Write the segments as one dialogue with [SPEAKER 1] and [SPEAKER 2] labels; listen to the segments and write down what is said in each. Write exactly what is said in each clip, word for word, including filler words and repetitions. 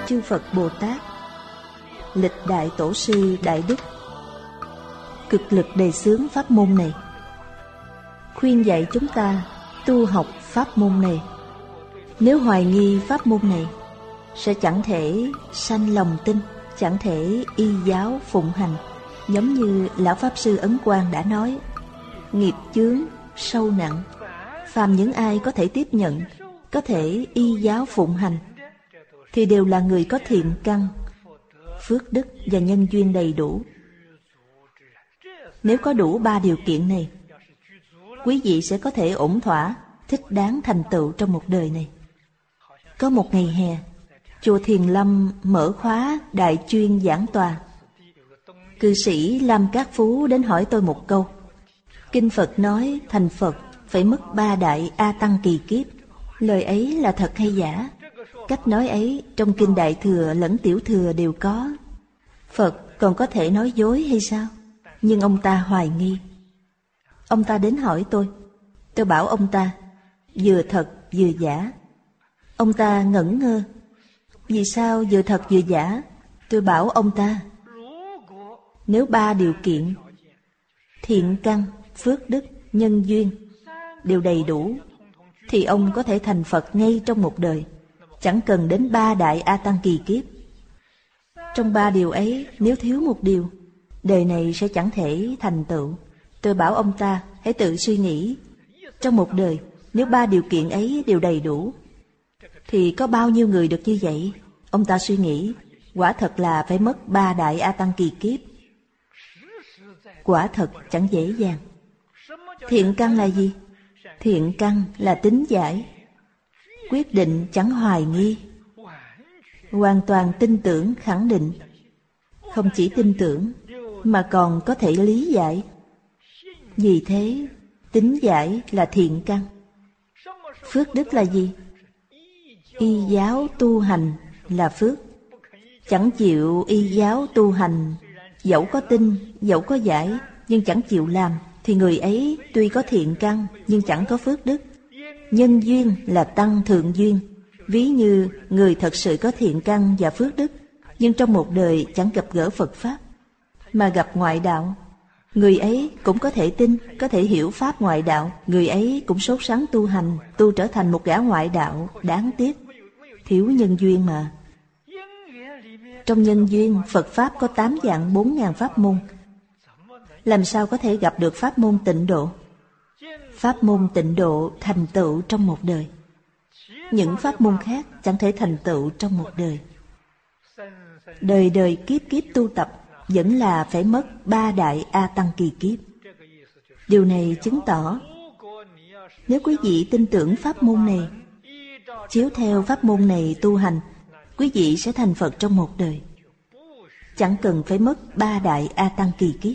[SPEAKER 1] chư Phật Bồ Tát, lịch đại tổ sư đại đức cực lực đề xướng pháp môn này, khuyên dạy chúng ta tu học pháp môn này. Nếu hoài nghi pháp môn này, sẽ chẳng thể sanh lòng tin, chẳng thể y giáo phụng hành. Giống như Lão Pháp Sư Ấn Quang đã nói, nghiệp chướng sâu nặng, phàm những ai có thể tiếp nhận, có thể y giáo phụng hành, thì đều là người có thiện căn, phước đức và nhân duyên đầy đủ. Nếu có đủ ba điều kiện này, quý vị sẽ có thể ổn thỏa, thích đáng thành tựu trong một đời này. Có một ngày hè, chùa Thiền Lâm mở khóa đại chuyên giảng tòa. Cư sĩ Lam Cát Phú đến hỏi tôi một câu. Kinh Phật nói thành Phật phải mất ba đại A Tăng kỳ kiếp. Lời ấy là thật hay giả? Cách nói ấy trong Kinh Đại Thừa lẫn Tiểu Thừa đều có. Phật còn có thể nói dối hay sao? Nhưng ông ta hoài nghi. Ông ta đến hỏi tôi. Tôi bảo ông ta vừa thật vừa giả. Ông ta ngẩn ngơ. Vì sao vừa thật vừa giả? Tôi bảo ông ta, nếu ba điều kiện thiện căn, phước đức, nhân duyên đều đầy đủ, thì ông có thể thành Phật ngay trong một đời, chẳng cần đến ba đại A Tăng kỳ kiếp. Trong ba điều ấy, nếu thiếu một điều, đời này sẽ chẳng thể thành tựu. Tôi bảo ông ta hãy tự suy nghĩ, trong một đời nếu ba điều kiện ấy đều đầy đủ, thì có bao nhiêu người được như vậy? Ông ta suy nghĩ, quả thật là phải mất ba đại A Tăng kỳ kiếp. Quả thật chẳng dễ dàng. Thiện căn là gì? Thiện căn là tín giải, quyết định chẳng hoài nghi, hoàn toàn tin tưởng khẳng định. Không chỉ tin tưởng, mà còn có thể lý giải. Vì thế, tín giải là thiện căn. Phước đức là gì? Y giáo tu hành là phước. Chẳng chịu y giáo tu hành, dẫu có tin, dẫu có giải, nhưng chẳng chịu làm, thì người ấy tuy có thiện căn, nhưng chẳng có phước đức. Nhân duyên là tăng thượng duyên. Ví như người thật sự có thiện căn và phước đức, nhưng trong một đời chẳng gặp gỡ Phật Pháp, mà gặp ngoại đạo. Người ấy cũng có thể tin, có thể hiểu Pháp ngoại đạo. Người ấy cũng sốt sắng tu hành, tu trở thành một gã ngoại đạo. Đáng tiếc, thiếu nhân duyên mà. Trong nhân duyên, Phật Pháp có tám vạn bốn ngàn pháp môn. Làm sao có thể gặp được pháp môn tịnh độ? Pháp môn tịnh độ thành tựu trong một đời. Những pháp môn khác chẳng thể thành tựu trong một đời. Đời đời kiếp kiếp tu tập vẫn là phải mất ba đại A Tăng kỳ kiếp. Điều này chứng tỏ, nếu quý vị tin tưởng pháp môn này, chiếu theo pháp môn này tu hành, quý vị sẽ thành Phật trong một đời, chẳng cần phải mất ba đại A Tăng kỳ kiếp.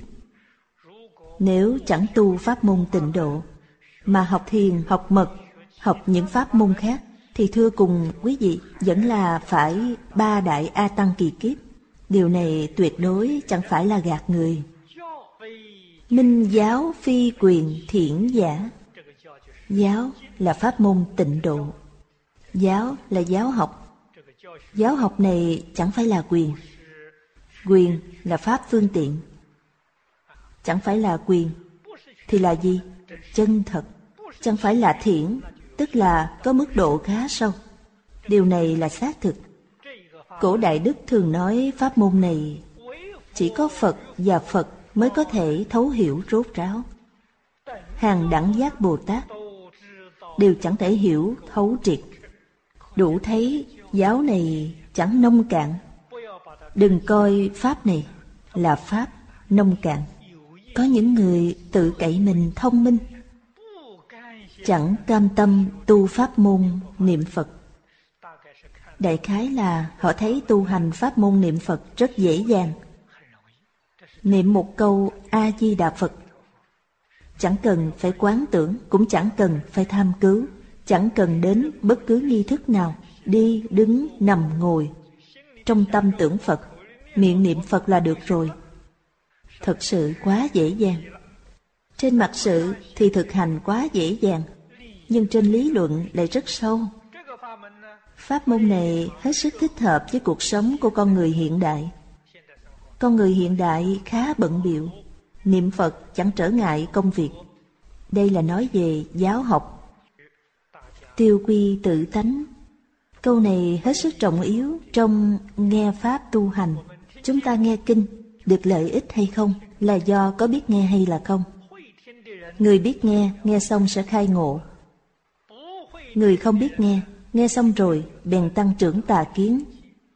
[SPEAKER 1] Nếu chẳng tu pháp môn tịnh độ, mà học thiền, học mật, học những pháp môn khác, thì thưa cùng quý vị vẫn là phải ba đại A Tăng kỳ kiếp. Điều này tuyệt đối chẳng phải là gạt người. Minh giáo phi quyền thiện giả. Giáo là pháp môn tịnh độ. Giáo là giáo học. Giáo học này chẳng phải là quyền. Quyền là pháp phương tiện. Chẳng phải là quyền thì là gì? Chân thật. Chẳng phải là thiện, tức là có mức độ khá sâu. Điều này là xác thực. Cổ đại đức thường nói pháp môn này chỉ có Phật và Phật mới có thể thấu hiểu rốt ráo. Hàng đẳng giác Bồ Tát đều chẳng thể hiểu thấu triệt. Đủ thấy giáo này chẳng nông cạn. Đừng coi pháp này là pháp nông cạn. Có những người tự cậy mình thông minh, chẳng cam tâm tu pháp môn niệm Phật. Đại khái là họ thấy tu hành pháp môn niệm Phật rất dễ dàng. Niệm một câu A-di-đà Phật, chẳng cần phải quán tưởng, cũng chẳng cần phải tham cứu, chẳng cần đến bất cứ nghi thức nào, đi, đứng, nằm, ngồi. Trong tâm tưởng Phật, miệng niệm Phật là được rồi. Thật sự quá dễ dàng. Trên mặt sự thì thực hành quá dễ dàng, nhưng trên lý luận lại rất sâu. Pháp môn này hết sức thích hợp với cuộc sống của con người hiện đại. Con người hiện đại khá bận bịu, niệm Phật chẳng trở ngại công việc. Đây là nói về giáo học. Tiêu quy tự tánh, câu này hết sức trọng yếu trong nghe Pháp tu hành. Chúng ta nghe kinh được lợi ích hay không là do có biết nghe hay là không. Người biết nghe, nghe xong sẽ khai ngộ. Người không biết nghe, nghe xong rồi bèn tăng trưởng tà kiến.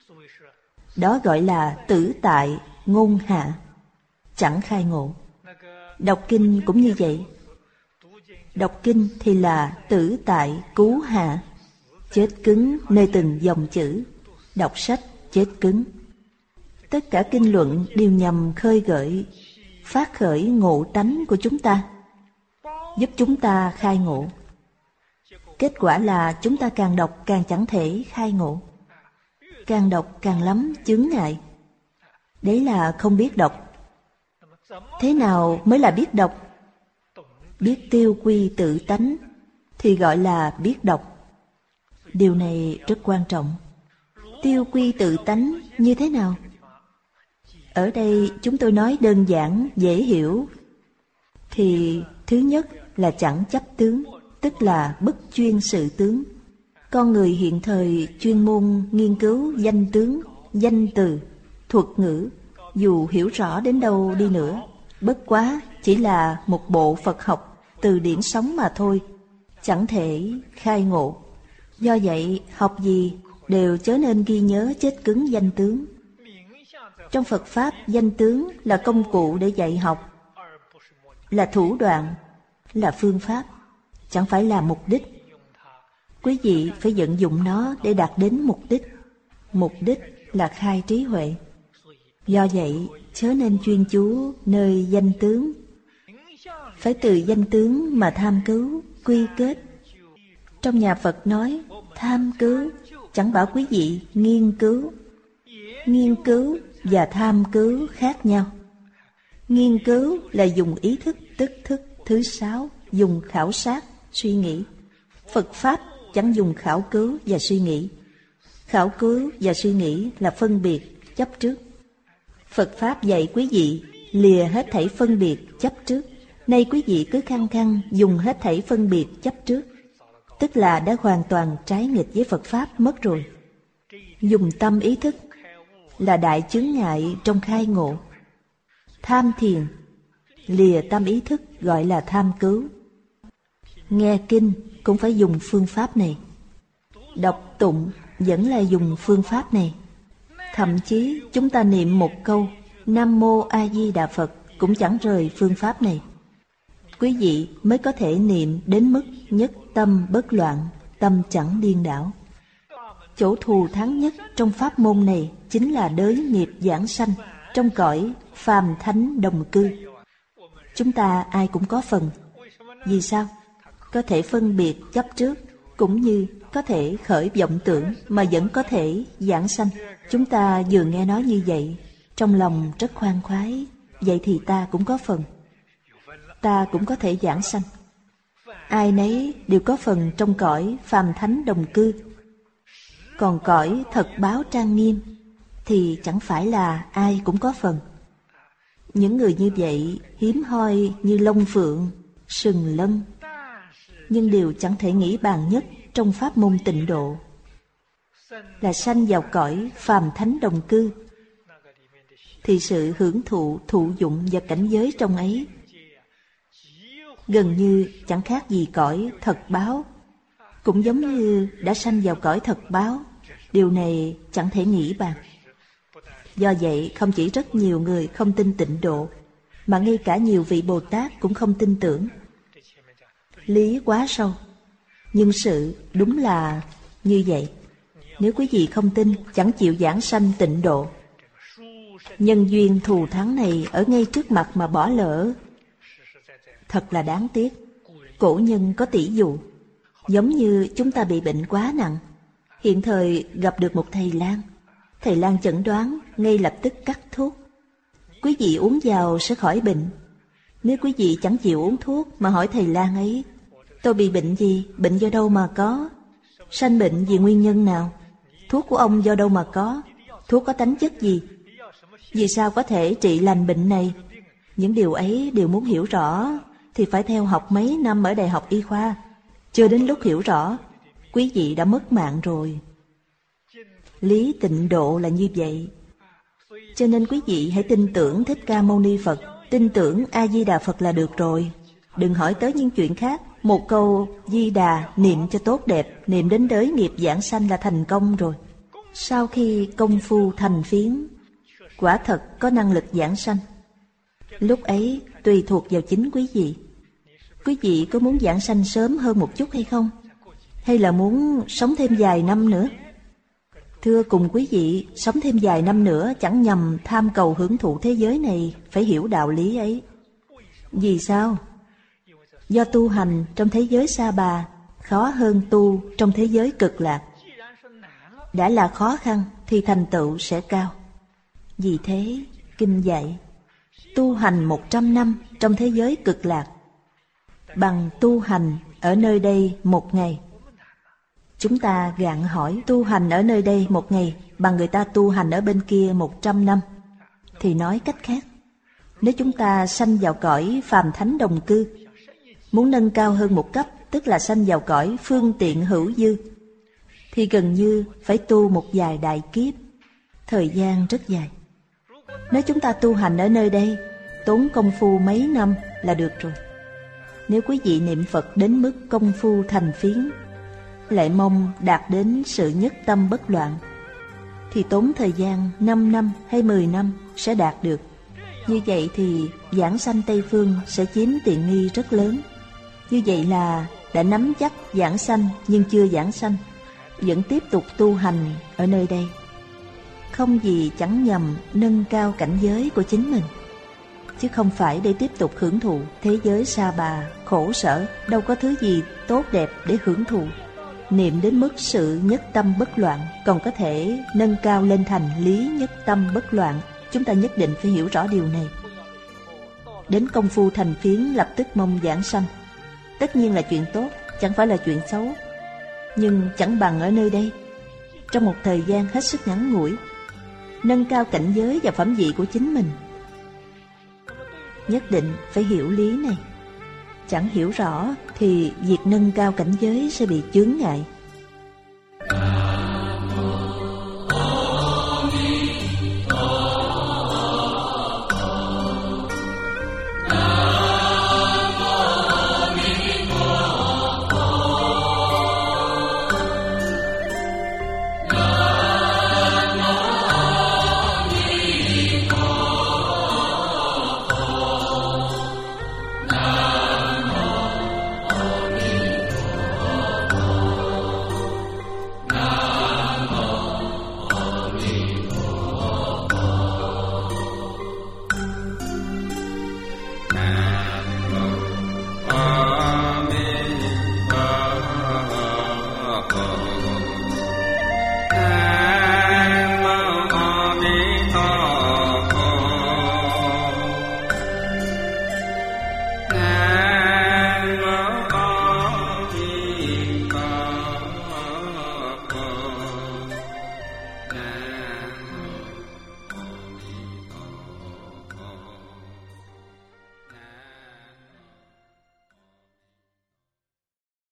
[SPEAKER 1] Đó gọi là tử tại ngôn hạ, chẳng khai ngộ. Đọc kinh cũng như vậy. Đọc kinh thì là tử tại cú hạ, chết cứng nơi từng dòng chữ. Đọc sách chết cứng. Tất cả kinh luận đều nhằm khơi gợi, phát khởi ngộ tánh của chúng ta, giúp chúng ta khai ngộ. Kết quả là chúng ta càng đọc càng chẳng thể khai ngộ, càng đọc càng lắm chướng ngại. Đấy là không biết đọc. Thế nào mới là biết đọc? Biết tiêu quy tự tánh thì gọi là biết đọc. Điều này rất quan trọng. Tiêu quy tự tánh như thế nào? Ở đây chúng tôi nói đơn giản, dễ hiểu. Thì thứ nhất là chẳng chấp tướng, tức là bất chuyên sự tướng. Con người hiện thời chuyên môn nghiên cứu danh tướng, danh từ, thuật ngữ, dù hiểu rõ đến đâu đi nữa, bất quá chỉ là một bộ Phật học, từ điển sống mà thôi, chẳng thể khai ngộ. Do vậy, học gì đều chớ nên ghi nhớ chết cứng danh tướng. Trong Phật Pháp, danh tướng là công cụ để dạy học, là thủ đoạn, là phương pháp, chẳng phải là mục đích. Quý vị phải vận dụng nó để đạt đến mục đích. Mục đích là khai trí huệ. Do vậy, chớ nên chuyên chú nơi danh tướng. Phải từ danh tướng mà tham cứu, quy kết. Trong nhà Phật nói, tham cứu, chẳng bảo quý vị nghiên cứu. Nghiên cứu và tham cứu khác nhau. Nghiên cứu là dùng ý thức, tức thức. Thứ sáu, dùng khảo sát, suy nghĩ. Phật Pháp chẳng dùng khảo cứu và suy nghĩ. Khảo cứu và suy nghĩ là phân biệt, chấp trước. Phật Pháp dạy quý vị lìa hết thảy phân biệt, chấp trước. Nay quý vị cứ khăng khăng dùng hết thảy phân biệt, chấp trước, tức là đã hoàn toàn trái nghịch với Phật Pháp mất rồi. Dùng tâm ý thức là đại chướng ngại trong khai ngộ. Tham thiền, lìa tâm ý thức gọi là tham cứu. Nghe kinh cũng phải dùng phương pháp này. Đọc tụng vẫn là dùng phương pháp này. Thậm chí chúng ta niệm một câu Nam Mô A Di Đà Phật cũng chẳng rời phương pháp này. Quý vị mới có thể niệm đến mức nhất tâm bất loạn, tâm chẳng điên đảo. Chỗ thù thắng nhất trong pháp môn này chính là đới nghiệp giảng sanh trong cõi phàm thánh đồng cư. Chúng ta ai cũng có phần. Vì sao? Có thể phân biệt chấp trước, cũng như có thể khởi vọng tưởng mà vẫn có thể giảng sanh. Chúng ta vừa nghe nói như vậy, trong lòng rất khoan khoái. Vậy thì ta cũng có phần. Ta cũng có thể giảng sanh. Ai nấy đều có phần trong cõi phàm thánh đồng cư. Còn cõi thật báo trang nghiêm thì chẳng phải là ai cũng có phần. Những người như vậy hiếm hoi như long phượng, sừng lân, nhưng đều chẳng thể nghĩ bàn nhất trong pháp môn tịnh độ, là sanh vào cõi phàm thánh đồng cư. Thì sự hưởng thụ, thụ dụng và cảnh giới trong ấy gần như chẳng khác gì cõi thật báo, cũng giống như đã sanh vào cõi thật báo. Điều này chẳng thể nghĩ bàn. Do vậy không chỉ rất nhiều người không tin tịnh độ, mà ngay cả nhiều vị Bồ Tát cũng không tin tưởng. Lý quá sâu, nhưng sự đúng là như vậy. Nếu quý vị không tin, chẳng chịu giảng sanh tịnh độ, nhân duyên thù thắng này ở ngay trước mặt mà bỏ lỡ, thật là đáng tiếc. Cổ nhân có tỷ dụ, giống như chúng ta bị bệnh quá nặng, hiện thời gặp được một thầy lang. Thầy lang chẩn đoán, ngay lập tức cắt thuốc. Quý vị uống vào sẽ khỏi bệnh. Nếu quý vị chẳng chịu uống thuốc mà hỏi thầy lang ấy, tôi bị bệnh gì, bệnh do đâu mà có, Sanh bệnh vì nguyên nhân nào? Thuốc của ông do đâu mà có? Thuốc có tánh chất gì? Vì sao có thể trị lành bệnh này? Những điều ấy đều muốn hiểu rõ thì phải theo học mấy năm ở Đại học Y khoa. Chưa đến lúc hiểu rõ, quý vị đã mất mạng rồi. Lý Tịnh Độ là như vậy. Cho nên quý vị hãy tin tưởng Thích Ca Mâu Ni Phật, tin tưởng A-di-đà Phật là được rồi. Đừng hỏi tới những chuyện khác. Một câu Di Đà niệm cho tốt đẹp, niệm đến đới nghiệp giảng sanh là thành công rồi. Sau khi công phu thành phiến, quả thật có năng lực giảng sanh. Lúc ấy tùy thuộc vào chính quý vị. Quý vị có muốn giảng sanh sớm hơn một chút hay không? Hay là muốn sống thêm vài năm nữa? Thưa cùng quý vị, sống thêm vài năm nữa chẳng nhằm tham cầu hưởng thụ thế giới này, phải hiểu đạo lý ấy. Vì sao? Do tu hành trong thế giới sa bà khó hơn tu trong thế giới cực lạc. Đã là khó khăn thì thành tựu sẽ cao. Vì thế, kinh dạy tu hành một trăm năm trong thế giới cực lạc bằng tu hành ở nơi đây một ngày. Chúng ta gạn hỏi tu hành ở nơi đây một ngày bằng người ta tu hành ở bên kia một trăm năm. Thì nói cách khác, nếu chúng ta sanh vào cõi phàm thánh đồng cư, muốn nâng cao hơn một cấp, tức là sanh vào cõi phương tiện hữu dư, thì gần như phải tu một vài đại kiếp, thời gian rất dài. Nếu chúng ta tu hành ở nơi đây, tốn công phu mấy năm là được rồi. Nếu quý vị niệm Phật đến mức công phu thành phiến, lại mong đạt đến sự nhất tâm bất loạn, thì tốn thời gian năm năm hay mười năm sẽ đạt được. Như vậy thì giảng sanh Tây Phương sẽ chiếm tiện nghi rất lớn. Như vậy là đã nắm chắc giảng sanh nhưng chưa giảng sanh, vẫn tiếp tục tu hành ở nơi đây. Không gì chẳng nhằm nâng cao cảnh giới của chính mình, chứ không phải để tiếp tục hưởng thụ thế giới sa bà khổ sở. Đâu có thứ gì tốt đẹp để hưởng thụ. Niệm đến mức sự nhất tâm bất loạn còn có thể nâng cao lên thành lý nhất tâm bất loạn. Chúng ta nhất định phải hiểu rõ điều này. Đến công phu thành phiến lập tức mong giảng sanh, tất nhiên là chuyện tốt, chẳng phải là chuyện xấu. Nhưng chẳng bằng ở nơi đây, trong một thời gian hết sức ngắn ngủi, nâng cao cảnh giới và phẩm vị của chính mình. Nhất định phải hiểu lý này. Chẳng hiểu rõ thì việc nâng cao cảnh giới sẽ bị chướng ngại.
[SPEAKER 2] Amen.